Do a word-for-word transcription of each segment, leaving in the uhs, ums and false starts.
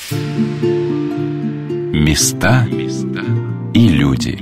Места и люди.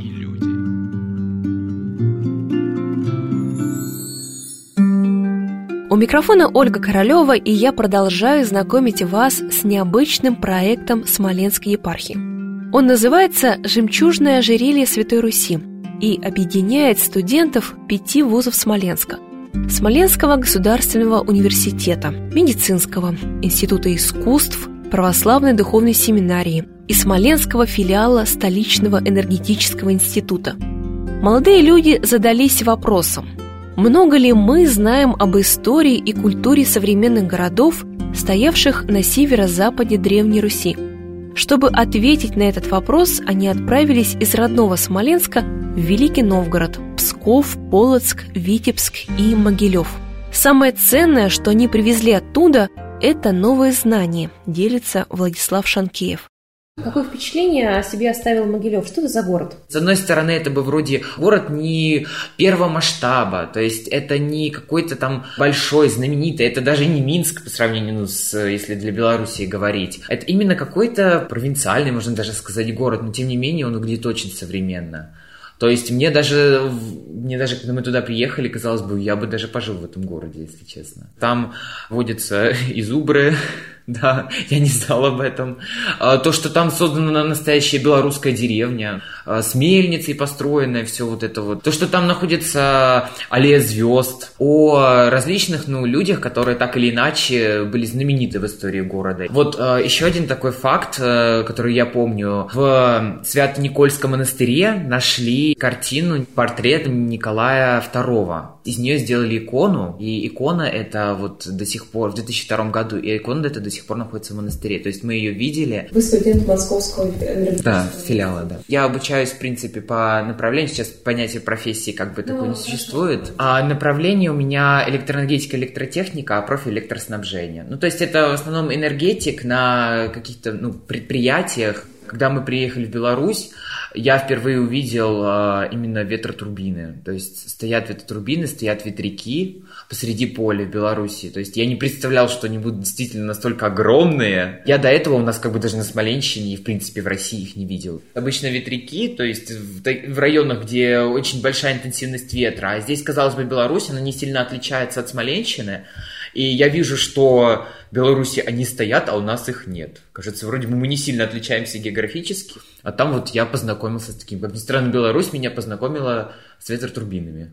У микрофона Ольга Королева, и я продолжаю знакомить вас с необычным проектом Смоленской епархии. Он называется «Жемчужное ожерелье Святой Руси» и объединяет студентов пяти вузов Смоленска: Смоленского государственного университета, Медицинского, Института искусств, Православной духовной семинарии и Смоленского филиала Столичного энергетического института. Молодые люди задались вопросом: много ли мы знаем об истории и культуре современных городов, стоявших на северо-западе Древней Руси? Чтобы ответить на этот вопрос, они отправились из родного Смоленска в Великий Новгород, Псков, Полоцк, Витебск и Могилев. Самое ценное, что они привезли оттуда, это новые знания, делится Владислав Шанкеев. Какое впечатление о себе оставил Могилев? Что это за город? С одной стороны, это бы вроде город не первого масштаба, то есть это не какой-то там большой, знаменитый, это даже не Минск по сравнению с, если для Белоруссии говорить. Это именно какой-то провинциальный, можно даже сказать, город, но тем не менее он выглядит очень современно. То есть мне даже, мне даже, когда мы туда приехали, казалось бы, я бы даже пожил в этом городе, если честно. Там водятся и зубры, да, я не знал об этом. То, что там создана настоящая белорусская деревня, с мельницей построенная, все вот это вот. То, что там находится аллея звезд, о различных, ну, людях, которые так или иначе были знамениты в истории города. Вот еще один такой факт, который я помню. В Свято-Никольском монастыре нашли картину, портрет Николая второго. Из нее сделали икону, и икона это вот до сих пор, в две тысячи втором году, и икона это до сих пор находится в монастыре. То есть мы ее видели. Вы студент Московского энергетического. Да, филиала, да. Я обучаюсь, в принципе, по направлению. Сейчас понятие профессии как бы такое ну, не существует. А направление у меня электроэнергетика, электротехника, а профиль электроснабжение. Ну, то есть это в основном энергетик на каких-то, ну, предприятиях. Когда мы приехали в Беларусь, я впервые увидел а, именно ветротурбины. То есть стоят ветротурбины, стоят ветряки посреди поля в Беларуси. То есть я не представлял, что они будут действительно настолько огромные. Я до этого у нас как бы даже на Смоленщине и в принципе в России их не видел. Обычно ветряки, то есть в, в районах, где очень большая интенсивность ветра. А здесь, казалось бы, Беларусь, она не сильно отличается от Смоленщины. И я вижу, что в Беларуси они стоят, а у нас их нет. Кажется, вроде бы мы не сильно отличаемся географически. А там вот я познакомился с таким. Как ни странно, Беларусь меня познакомила с ветротурбинами.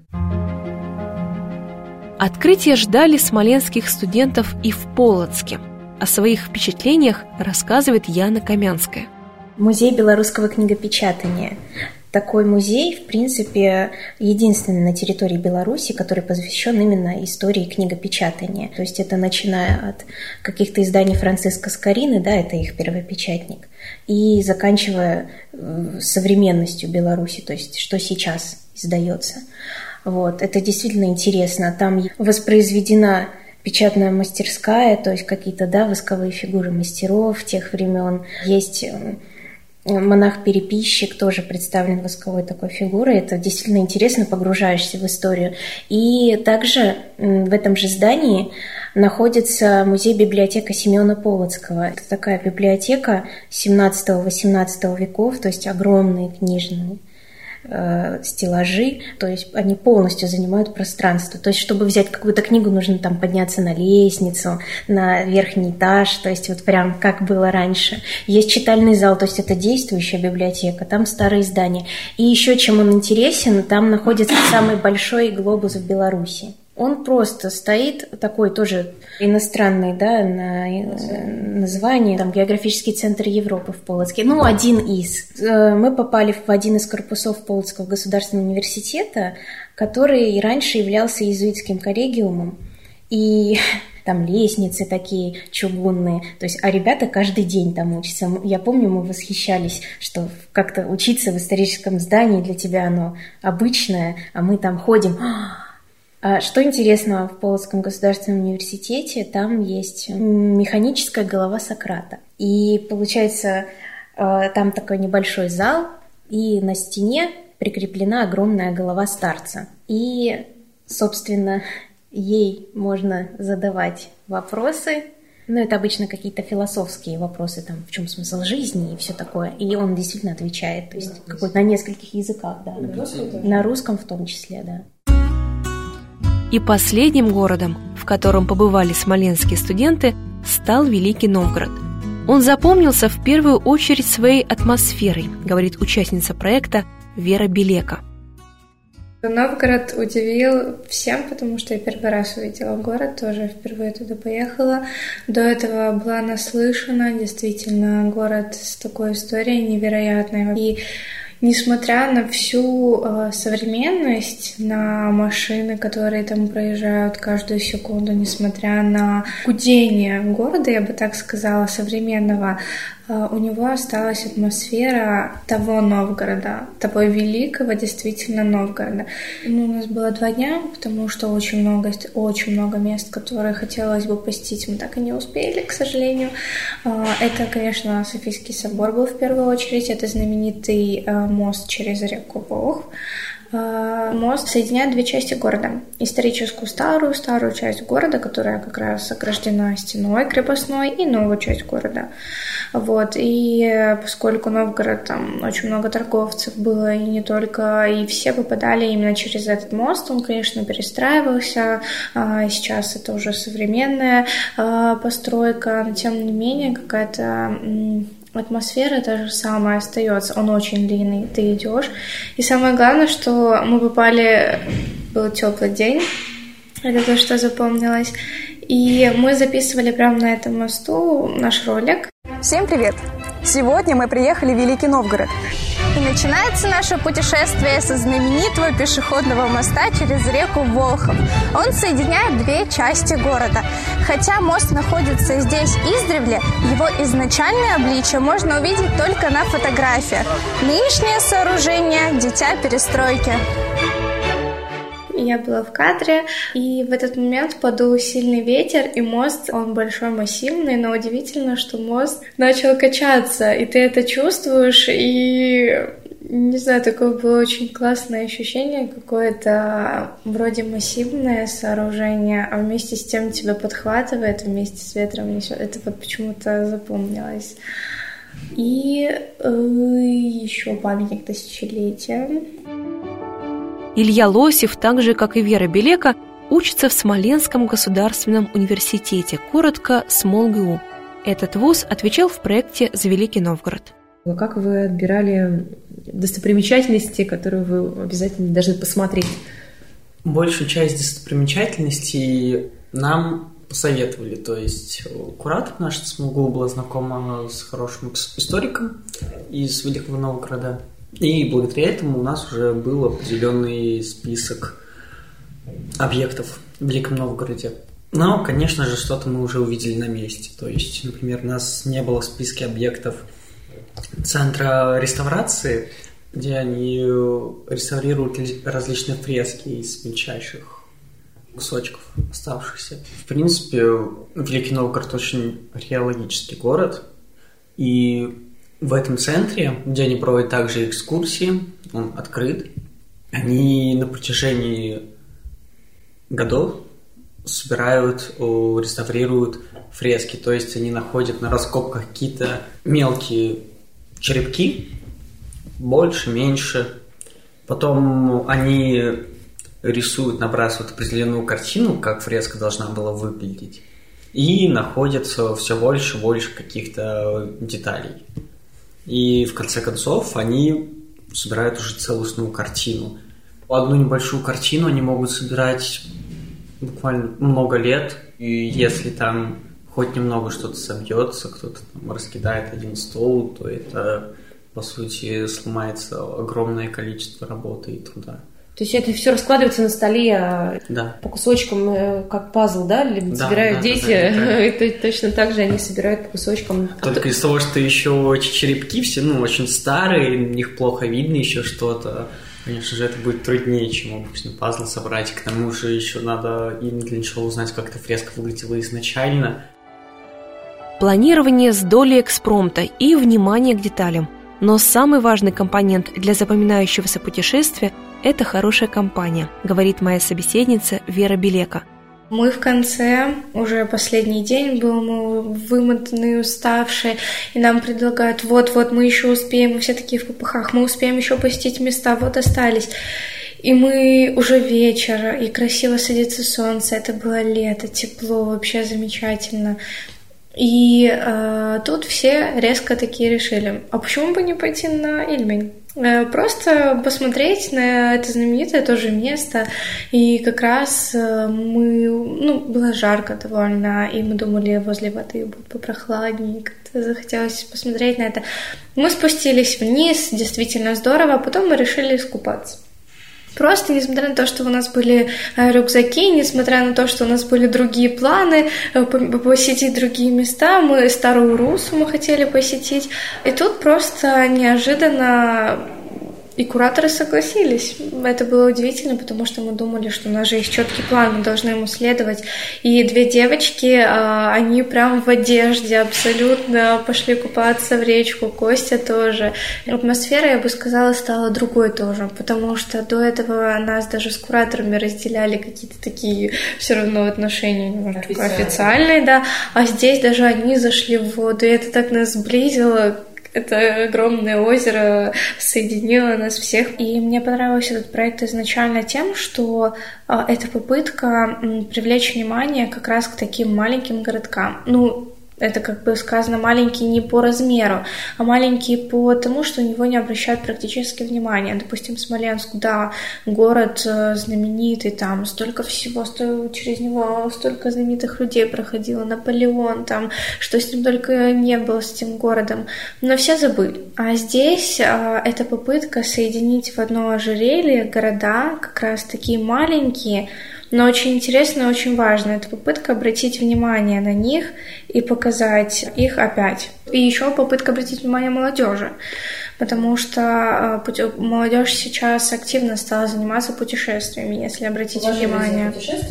Открытие ждали смоленских студентов и в Полоцке. О своих впечатлениях рассказывает Яна Камянская. Музей белорусского книгопечатания. Такой музей, в принципе, единственный на территории Беларуси, который посвящен именно истории книгопечатания. То есть это начиная от каких-то изданий Франциска Скорины, да, это их первопечатник, и заканчивая современностью Беларуси, то есть что сейчас издается. Вот. Это действительно интересно. Там воспроизведена печатная мастерская, то есть какие-то, да, восковые фигуры мастеров тех времен. Есть монах-переписчик, тоже представлен восковой такой фигурой. Это действительно интересно, погружаешься в историю. И также в этом же здании находится музей-библиотека Симеона Полоцкого. Это такая библиотека семнадцатого-восемнадцатого веков, то есть огромные книжные э, стеллажи, то есть они полностью занимают пространство. То есть чтобы взять какую-то книгу, нужно там подняться на лестницу, на верхний этаж, то есть вот прям как было раньше. Есть читальный зал, то есть это действующая библиотека, там старые издания. И еще чем он интересен, там находится самый большой глобус в Беларуси. Он просто стоит, такой тоже иностранный, да, на название, там, географический центр Европы в Полоцке. Ну, один из. Мы попали в один из корпусов Полоцкого государственного университета, который раньше являлся иезуитским коллегиумом. И там лестницы такие чугунные. То есть, а ребята каждый день там учатся. Я помню, мы восхищались, что как-то учиться в историческом здании для тебя оно обычное, а мы там ходим. Что интересного в Полоцком государственном университете, там есть механическая голова Сократа. И получается, там такой небольшой зал, и на стене прикреплена огромная голова старца. И, собственно, ей можно задавать вопросы Ну, это обычно какие-то философские вопросы, там, в чем смысл жизни и все такое. И он действительно отвечает, то есть какой-то на нескольких языках, да. На русском в том числе, да. И последним городом, в котором побывали смоленские студенты, стал Великий Новгород. Он запомнился в первую очередь своей атмосферой, говорит участница проекта Вера Белека. Новгород удивил всем, потому что я первый раз увидела город, тоже впервые туда поехала. До этого была наслышана, действительно, город с такой историей невероятной. И несмотря на всю э, современность, на машины, которые там проезжают каждую секунду, несмотря на гудение города, я бы так сказала, современного, э, у него осталась атмосфера того Новгорода, того великого действительно Новгорода. Ну, у нас было два дня, потому что очень много, очень много мест, которые хотелось бы посетить, мы так и не успели, к сожалению. Э, это, конечно, Софийский собор был в первую очередь, это знаменитый э, мост через реку Волх. Мост соединяет две части города. Историческую старую, старую часть города, которая как раз ограждена стеной крепостной, и новую часть города. Вот. И поскольку Новгород, там очень много торговцев было, и не только, и все попадали именно через этот мост, он, конечно, перестраивался. Сейчас это уже современная постройка, но тем не менее какая-то атмосфера та же самая остается, он очень длинный, ты идешь. И самое главное, что мы попали, был теплый день, это то, что запомнилось. И мы записывали прямо на этом мосту наш ролик. Всем привет! Сегодня мы приехали в Великий Новгород. И начинается наше путешествие со знаменитого пешеходного моста через реку Волхов. Он соединяет две части города. Хотя мост находится здесь издревле, его изначальное обличие можно увидеть только на фотографиях. Нынешнее сооружение – дитя перестройки. Я была в кадре, и в этот момент подул сильный ветер, и мост, он большой, массивный, но удивительно, что мост начал качаться, и ты это чувствуешь, и, не знаю, такое было очень классное ощущение, какое-то вроде массивное сооружение, а вместе с тем тебя подхватывает, вместе с ветром несет. Это вот почему-то запомнилось. И э, еще памятник тысячелетия. Илья Лосев, так же, как и Вера Белека, учится в Смоленском государственном университете, коротко СмолГУ. Этот вуз отвечал в проекте «За Великий Новгород». Как вы отбирали достопримечательности, которые вы обязательно должны посмотреть? Большую часть достопримечательностей нам посоветовали. То есть куратор наш СмолГУ была знакома с хорошим историком из Великого Новгорода. И благодаря этому у нас уже был определенный список объектов в Великом Новгороде. Но, конечно же, что-то мы уже увидели на месте. То есть, например, у нас не было в списке объектов центра реставрации, где они реставрируют различные фрески из мельчайших кусочков оставшихся. В принципе, Великий Новгород очень археологический город, и в этом центре, где они проводят также экскурсии, он открыт, они на протяжении годов собирают, реставрируют фрески, то есть они находят на раскопках какие-то мелкие черепки, больше, меньше, потом они рисуют, набрасывают определенную картину, как фреска должна была выглядеть, и находятся все больше и больше каких-то деталей. И в конце концов они собирают уже целостную картину. Одну небольшую картину они могут собирать буквально много лет, и если там хоть немного что-то собьется, кто-то там раскидает один стол, то это, по сути, сломается огромное количество работы и труда. То есть это все раскладывается на столе да. по кусочкам, как пазл, да? Либо да, собирают да, дети, да, да, да. и точно так же они собирают по кусочкам. Только из того, что еще черепки все, ну, очень старые, в них плохо видно еще что-то, конечно же, это будет труднее, чем обычно пазл собрать. К тому же еще надо им для начала узнать, как эта фреска выглядела изначально. Планирование с долей экспромта и внимание к деталям. Но самый важный компонент для запоминающегося путешествия – это хорошая компания, говорит моя собеседница Вера Белека. Мы в конце, уже последний день был, мы вымотанные, уставшие, и нам предлагают, вот-вот, мы еще успеем, мы все такие в попыхах, мы успеем еще посетить места, вот остались. И мы уже вечер, и красиво садится солнце, это было лето, тепло, вообще замечательно. И э, тут все резко такие решили, а почему бы не пойти на Ильмень? Э, просто посмотреть на это знаменитое тоже место. И как раз э, мы, ну, было жарко довольно, и мы думали, возле воды будет попрохладнее, как-то захотелось посмотреть на это. Мы спустились вниз, действительно здорово, а потом мы решили искупаться. Просто, несмотря на то, что у нас были рюкзаки, несмотря на то, что у нас были другие планы, посетить другие места, мы Старую Руссу мы хотели посетить, и тут просто неожиданно и кураторы согласились. Это было удивительно, потому что мы думали, что у нас же есть четкий план, мы должны ему следовать. И две девочки, они прям в одежде абсолютно пошли купаться в речку, Костя тоже. Атмосфера, я бы сказала, стала другой тоже, потому что до этого нас даже с кураторами разделяли какие-то такие все равно отношения немножко официальные, да. А здесь даже они зашли в воду, и это так нас сблизило. Это огромное озеро соединило нас всех. И мне понравился этот проект изначально тем, что э, это попытка м, привлечь внимание как раз к таким маленьким городкам. Ну, это, как бы сказано, маленький не по размеру, а маленький по тому, что на него не обращают практически внимания. Допустим, Смоленск, да, город знаменитый, там столько всего, сто, через него столько знаменитых людей проходило, Наполеон, там, что с ним только не было, с этим городом, но все забыли. А здесь а, это попытка соединить в одно ожерелье города, как раз такие маленькие, но очень интересно и очень важно. Это попытка обратить внимание на них и показать их опять. И еще попытка обратить внимание молодежи, потому что молодежь сейчас активно стала заниматься путешествиями, если обратить внимание.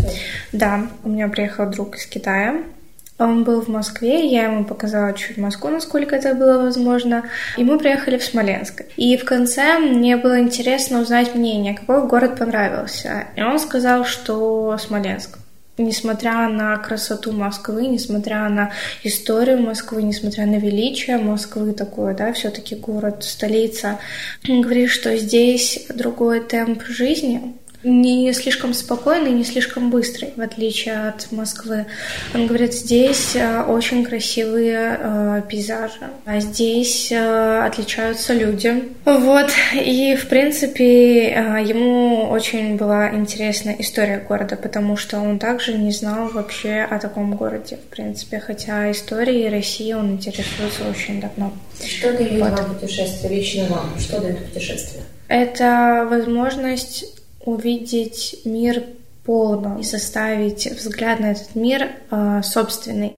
Да, у меня приехал друг из Китая. Он был в Москве, я ему показала чуть Москву, насколько это было возможно, и мы приехали в Смоленск. И в конце мне было интересно узнать мнение, какой город понравился. И он сказал, что Смоленск. Несмотря на красоту Москвы, несмотря на историю Москвы, несмотря на величие Москвы такое, да, все-таки город, столица, он говорит, что здесь другой темп жизни, не слишком спокойный, не слишком быстрый, в отличие от Москвы. Он говорит, здесь очень красивые э, пейзажи, а здесь э, отличаются люди. Вот, и, в принципе, э, ему очень была интересна история города, потому что он также не знал вообще о таком городе, в принципе, хотя историей России он интересуется очень давно. Что дает вот. вам путешествие, лично вам? Что дает путешествие? Это возможность увидеть мир полно и составить взгляд на этот мир э, собственный.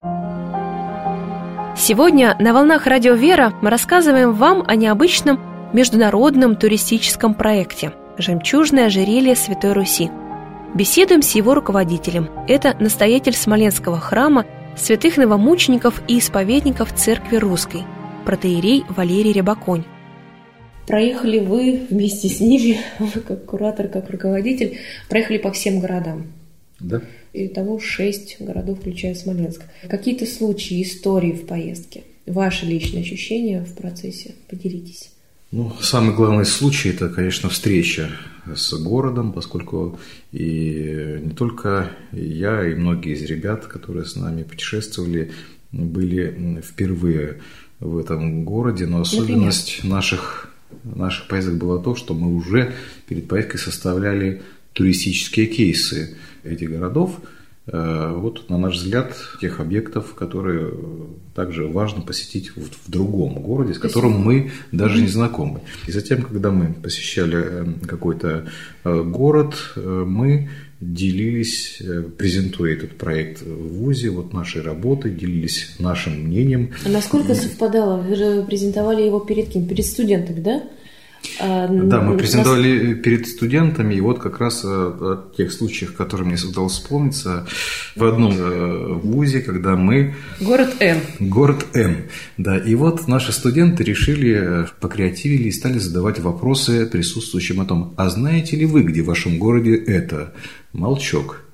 Сегодня на «Волнах Радио Вера» мы рассказываем вам о необычном международном туристическом проекте «Жемчужное ожерелье Святой Руси». Беседуем с его руководителем. Это настоятель Смоленского храма святых новомучеников и исповедников Церкви Русской, протоиерей Валерий Рябоконь. Проехали вы вместе с ними, вы как куратор, как руководитель, проехали по всем городам. Да. Итого шесть городов, включая Смоленск. Какие-то случаи, истории в поездке, ваши личные ощущения в процессе, поделитесь. Ну, самый главный случай – это, конечно, встреча с городом, поскольку и не только я, и многие из ребят, которые с нами путешествовали, были впервые в этом городе, но особенность наших наших поездок было то, что мы уже перед поездкой составляли туристические кейсы этих городов. Вот, на наш взгляд, тех объектов, которые также важно посетить в, в другом городе, с которым мы даже не знакомы. И затем, когда мы посещали какой-то город, мы делились, презентуя этот проект в ВУЗе, вот нашей работой, делились нашим мнением. А насколько совпадало? Вы же презентовали его перед кем? Перед студентами, да? А, да, мы презентовали нас... перед студентами, и вот как раз о тех случаях, которые мне удалось вспомниться, в одном вузе, когда мы... Город Н. Город Н, да. И вот наши студенты решили, покреативили и стали задавать вопросы присутствующим о том, а знаете ли вы, где в вашем городе это? Молчок.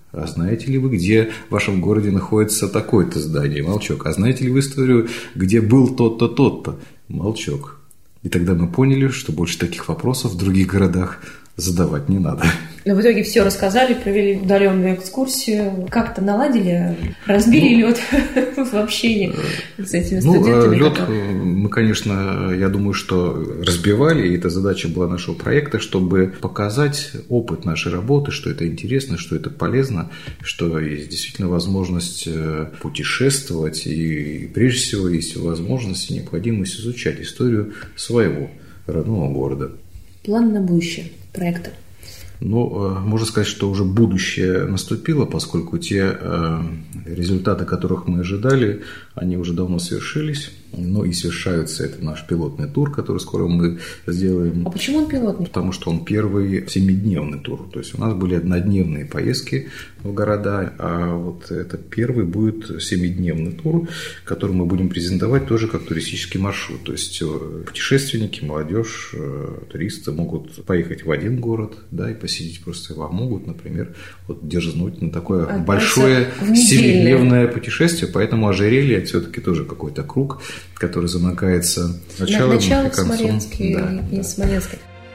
А знаете ли вы, где в вашем городе находится такое-то здание? Молчок. А знаете ли вы историю, где был тот-то, тот-то? Молчок. И тогда мы поняли, что больше таких вопросов в других городах задавать не надо. Но в итоге все рассказали, провели удаленную экскурсию, как-то наладили, разбили ну, лед в общении с этими студентами. Ну, лед мы, конечно, я думаю, что разбивали, и эта задача была нашего проекта, чтобы показать опыт нашей работы, что это интересно, что это полезно, что есть действительно возможность путешествовать, и прежде всего есть возможность и необходимость изучать историю своего родного города. План на будущее проекта? Ну, можно сказать, что уже будущее наступило, поскольку те результаты, которых мы ожидали, они уже давно свершились. Ну и совершаются. Это наш пилотный тур, который скоро мы сделаем. А почему он пилотный? Потому что он первый семидневный тур. То есть у нас были однодневные поездки в города, а вот это первый будет семидневный тур, который мы будем презентовать тоже как туристический маршрут. То есть путешественники, молодежь, туристы могут поехать в один город, да, и посетить просто его, а могут, например, вот дерзнуть на такое а большое семидневное путешествие. Поэтому ожерелье это все-таки тоже какой-то круг, который замыкается началом и концом. Смоленске, да, и да. Смоленске.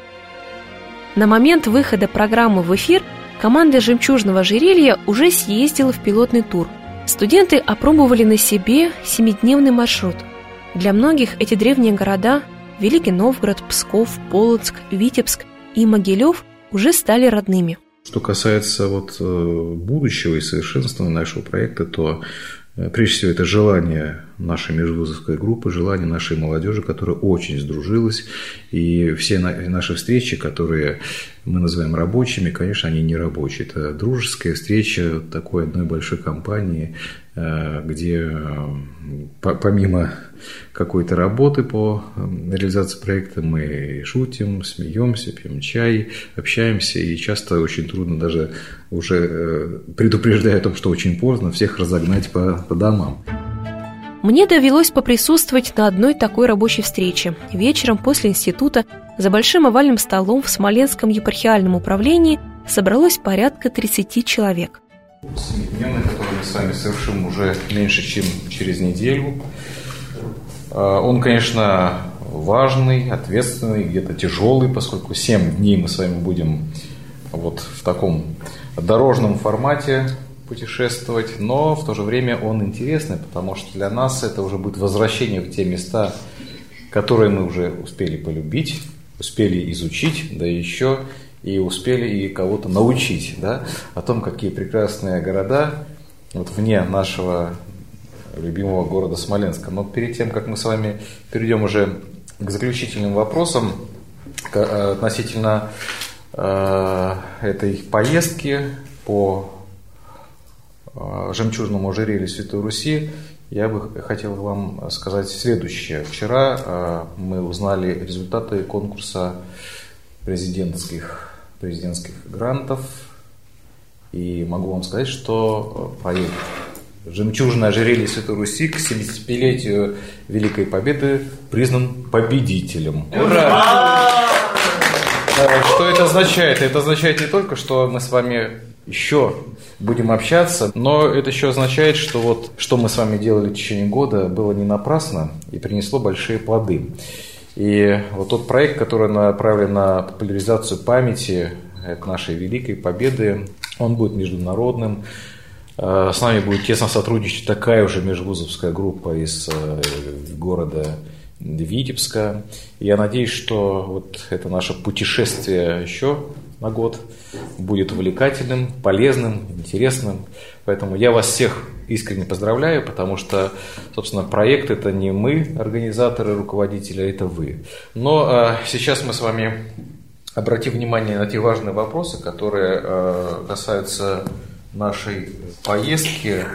На момент выхода программы в эфир команда «Жемчужного ожерелья» уже съездила в пилотный тур. Студенты опробовали на себе семидневный маршрут. Для многих эти древние города – Великий Новгород, Псков, Полоцк, Витебск и Могилев – уже стали родными. Что касается вот будущего и совершенствования нашего проекта, то прежде всего это желание нашей межвузовской группы, желание нашей молодежи, которая очень сдружилась. И все наши встречи, которые мы называем рабочими, конечно, они не рабочие. Это дружеская встреча такой одной большой компании, где помимо какой-то работы по реализации проекта мы шутим, смеемся, пьем чай, общаемся. И часто очень трудно даже, уже предупреждая о том, что очень поздно, всех разогнать по, по домам. Мне довелось поприсутствовать на одной такой рабочей встрече. Вечером после института за большим овальным столом в Смоленском епархиальном управлении собралось порядка тридцати человек. Семидневный, который мы с вами совершим уже меньше, чем через неделю. Он, конечно, важный, ответственный, где-то тяжелый, поскольку семь дней мы с вами будем вот в таком дорожном формате путешествовать, но в то же время он интересный, потому что для нас это уже будет возвращение в те места, которые мы уже успели полюбить, успели изучить, да еще и успели и кого-то научить, да, о том, какие прекрасные города вот вне нашего любимого города Смоленска. Но перед тем, как мы с вами перейдем уже к заключительным вопросам относительно э, этой поездки по жемчужному ожерелью Святой Руси, я бы хотел вам сказать следующее. Вчера мы узнали результаты конкурса президентских, президентских грантов, и могу вам сказать, что проект «Жемчужное ожерелье Святой Руси» к семидесятилетию Великой Победы признан победителем. Ура! Что это означает? Это означает не только, что мы с вами еще будем общаться, но это еще означает, что вот что мы с вами делали в течение года, было не напрасно и принесло большие плоды. И вот тот проект, который направлен на популяризацию памяти нашей Великой Победы, он будет международным. С нами будет тесно сотрудничать такая уже межвузовская группа из города Витебска. И я надеюсь, что вот это наше путешествие еще на год будет увлекательным, полезным, интересным. Поэтому я вас всех искренне поздравляю, потому что, собственно, проект – это не мы, организаторы, руководители, а это вы. Но а, сейчас мы с вами обратим внимание на те важные вопросы, которые а, касаются нашей поездки.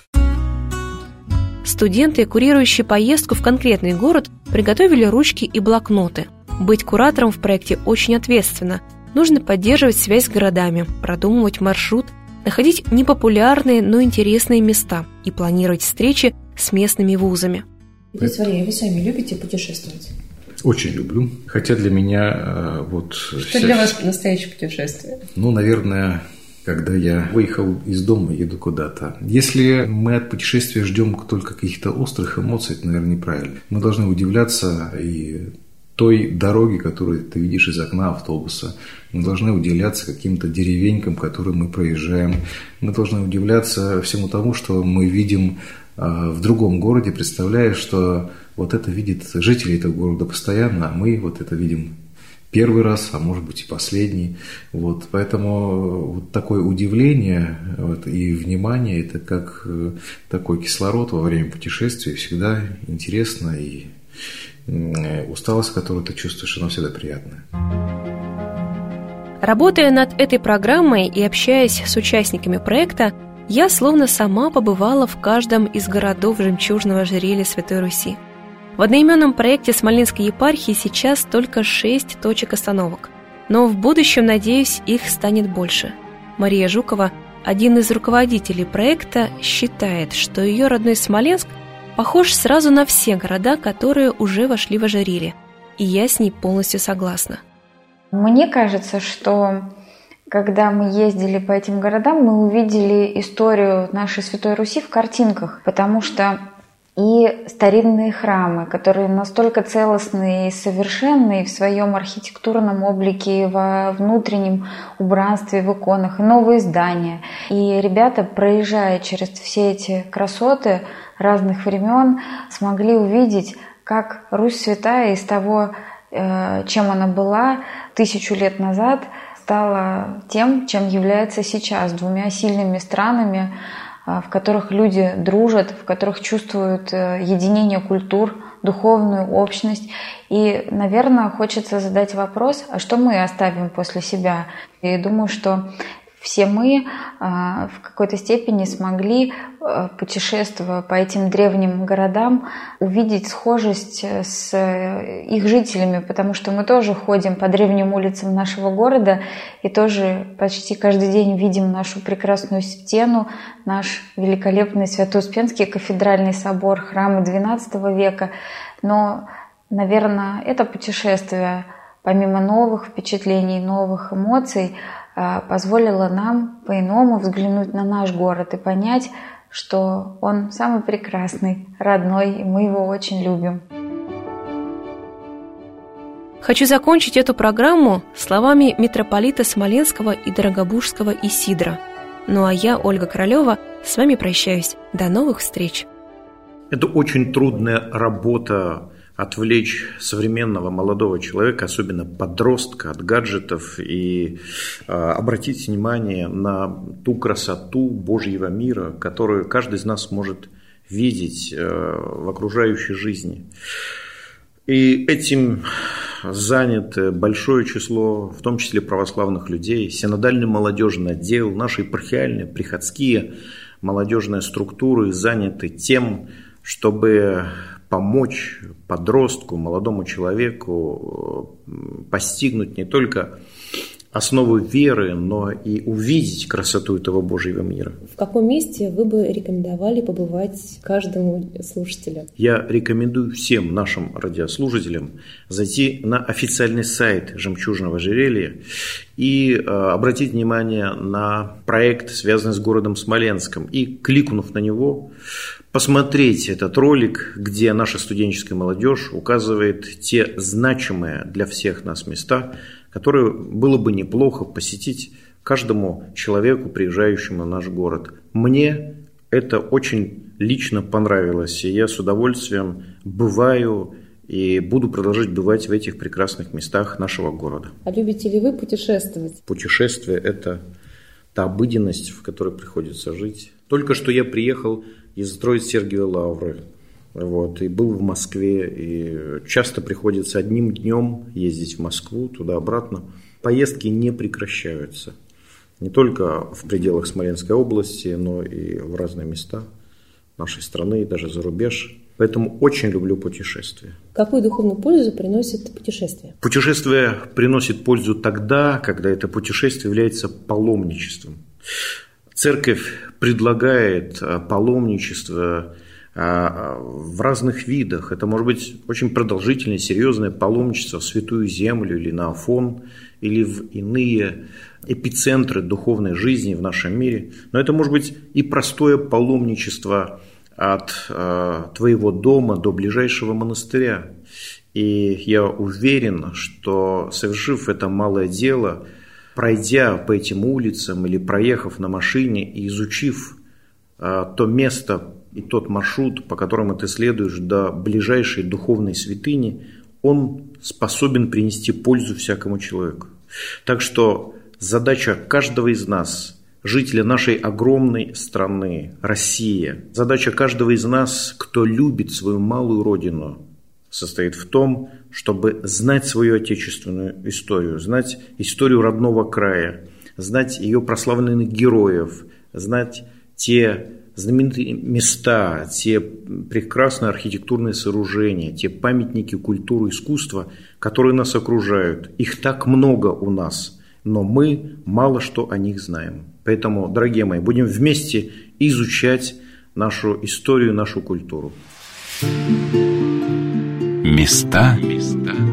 Студенты, курирующие поездку в конкретный город, приготовили ручки и блокноты. Быть куратором в проекте очень ответственно. Нужно поддерживать связь с городами, продумывать маршрут, находить непопулярные, но интересные места и планировать встречи с местными вузами. Отец Валерий, вы сами любите путешествовать? Очень люблю. Хотя для меня вот... Что вся... для вас настоящее путешествие? Ну, наверное, когда я выехал из дома, еду куда-то. Если мы от путешествия ждем только каких-то острых эмоций, это, наверное, неправильно. Мы должны удивляться и той дороге, которую ты видишь из окна автобуса. Мы должны удивляться каким-то деревенькам, которые мы проезжаем. Мы должны удивляться всему тому, что мы видим в другом городе, представляя, что вот это видят жители этого города постоянно, а мы вот это видим первый раз, а может быть и последний. Вот, поэтому вот такое удивление вот, и внимание – это как такой кислород во время путешествия, всегда интересно, и усталость, которую ты чувствуешь, она всегда приятная. Работая над этой программой и общаясь с участниками проекта, я словно сама побывала в каждом из городов жемчужного ожерелья Святой Руси. В одноименном проекте Смоленской епархии сейчас только шесть точек остановок, но в будущем, надеюсь, их станет больше. Мария Жукова, один из руководителей проекта, считает, что ее родной Смоленск похож сразу на все города, которые уже вошли в ожерелье, и я с ней полностью согласна. Мне кажется, что когда мы ездили по этим городам, мы увидели историю нашей Святой Руси в картинках, потому что и старинные храмы, которые настолько целостны и совершенны в своем архитектурном облике, во внутреннем убранстве, в иконах, и новые здания. И ребята, проезжая через все эти красоты разных времен, смогли увидеть, как Русь Святая из того, чем она была тысячу лет назад, стала тем, чем является сейчас, двумя сильными странами, в которых люди дружат, в которых чувствуют единение культур, духовную общность. И, наверное, хочется задать вопрос, а что мы оставим после себя? И думаю, что все мы в какой-то степени смогли, путешествуя по этим древним городам, увидеть схожесть с их жителями, потому что мы тоже ходим по древним улицам нашего города и тоже почти каждый день видим нашу прекрасную стену, наш великолепный Свято-Успенский кафедральный собор, храмы двенадцатого века. Но, наверное, это путешествие, помимо новых впечатлений, новых эмоций, позволило нам по-иному взглянуть на наш город и понять, что он самый прекрасный, родной, и мы его очень любим. Хочу закончить эту программу словами митрополита Смоленского и Дорогобужского Исидора. Ну а я, Ольга Королева, с вами прощаюсь. До новых встреч. Это очень трудная работа — отвлечь современного молодого человека, особенно подростка, от гаджетов и э, обратить внимание на ту красоту Божьего мира, которую каждый из нас может видеть э, в окружающей жизни. И этим занято большое число, в том числе православных людей, синодальный молодежный отдел, наши епархиальные, приходские молодежные структуры заняты тем, чтобы помочь подростку, молодому человеку постигнуть не только основу веры, но и увидеть красоту этого Божьего мира. В каком месте вы бы рекомендовали побывать каждому слушателю? Я рекомендую всем нашим радиослушателям зайти на официальный сайт «Жемчужного ожерелья» и э, обратить внимание на проект, связанный с городом Смоленском, и, кликнув на него, посмотреть этот ролик, где наша студенческая молодежь указывает те значимые для всех нас места, которые было бы неплохо посетить каждому человеку, приезжающему в наш город. Мне это очень лично понравилось, и я с удовольствием бываю и буду продолжать бывать в этих прекрасных местах нашего города. А любите ли вы путешествовать? Путешествие – это та обыденность, в которой приходится жить. Только что я приехал из Троице-Сергиевой Лавры. Вот, и был в Москве, и часто приходится одним днем ездить в Москву, туда-обратно. Поездки не прекращаются. Не только в пределах Смоленской области, но и в разные места нашей страны, и даже за рубеж. Поэтому очень люблю путешествия. Какую духовную пользу приносит путешествие? Путешествие приносит пользу тогда, когда это путешествие является паломничеством. Церковь предлагает паломничество в разных видах. Это может быть очень продолжительное, серьезное паломничество в Святую Землю или на Афон, или в иные эпицентры духовной жизни в нашем мире. Но это может быть и простое паломничество от э, твоего дома до ближайшего монастыря. И я уверен, что, совершив это малое дело, пройдя по этим улицам или проехав на машине и изучив э, то место и тот маршрут, по которому ты следуешь до ближайшей духовной святыни, он способен принести пользу всякому человеку. Так что задача каждого из нас, жителя нашей огромной страны, Россия, задача каждого из нас, кто любит свою малую родину, состоит в том, чтобы знать свою отечественную историю, знать историю родного края, знать ее прославленных героев, знать те знаменитые места, те прекрасные архитектурные сооружения, те памятники культуры и искусства, которые нас окружают. Их так много у нас, но мы мало что о них знаем. Поэтому, дорогие мои, будем вместе изучать нашу историю, нашу культуру. Места